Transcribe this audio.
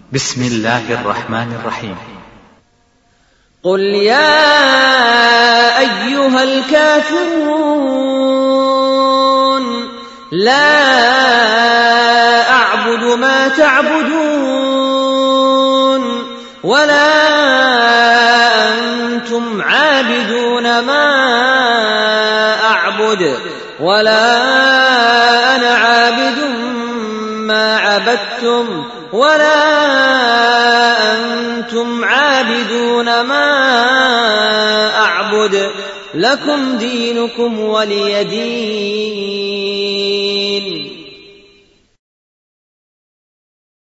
بسم الله الرحمن الرحيم. قل يا أيها الكافرون لا أعبد ما تعبدون ولا أنتم عابدون ما أعبد ولا أنا عابد ما عبدتم ولا أنتم عابدون ما أعبد لكم دينكم ولي دين.